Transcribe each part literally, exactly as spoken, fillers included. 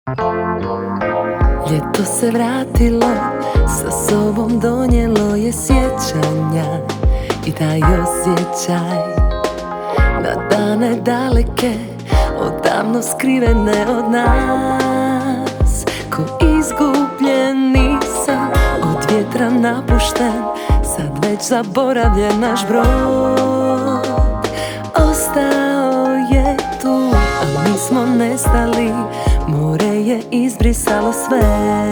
Ljeto se vratilo, sa sobom donijelo je sjećanja i taj osjećaj na dane daleke, odavno skrivene od nas. Ko izgubljeni san, od vjetra napušten, sad već zaboravljen naš brod. Ostao je tu, a mi smo nestali, more je izbrisalo sve.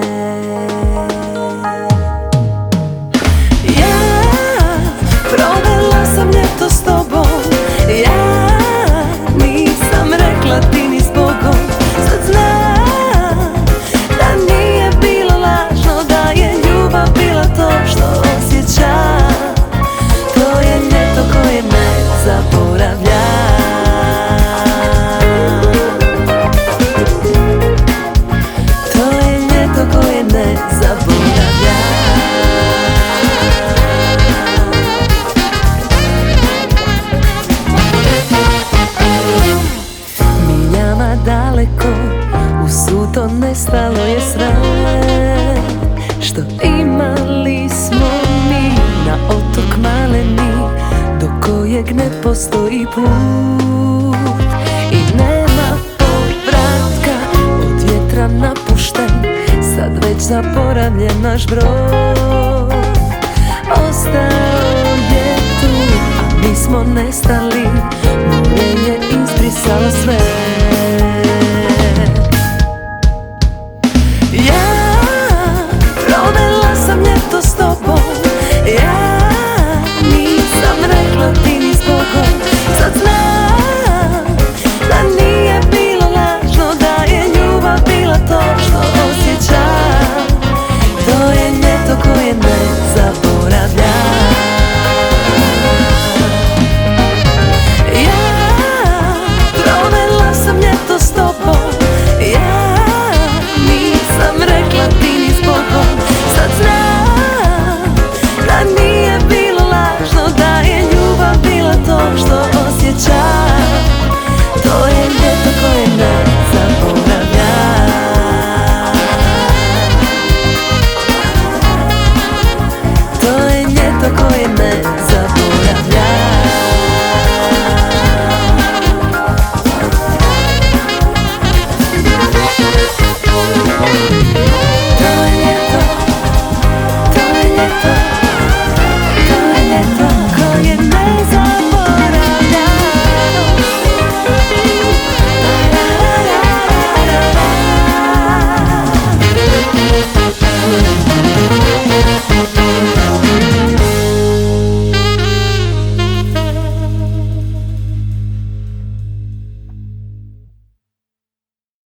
Ja provela sam ljeto s tobom, ja nisam rekla ti ni zbogom. Sad znam da nije bilo lažno, da je ljubav bila to što osjećam. To je ljeto koje ne zaboravlja. Miljama daleko, u suto nestalo je sve što imali smo mi na otok maleni, do kojeg ne postoji put i nema povratka. Od vjetra napušten, sad već zaboravljen naš brod. Ostao je tu, a mi smo nestali, more je izbrisalo sve.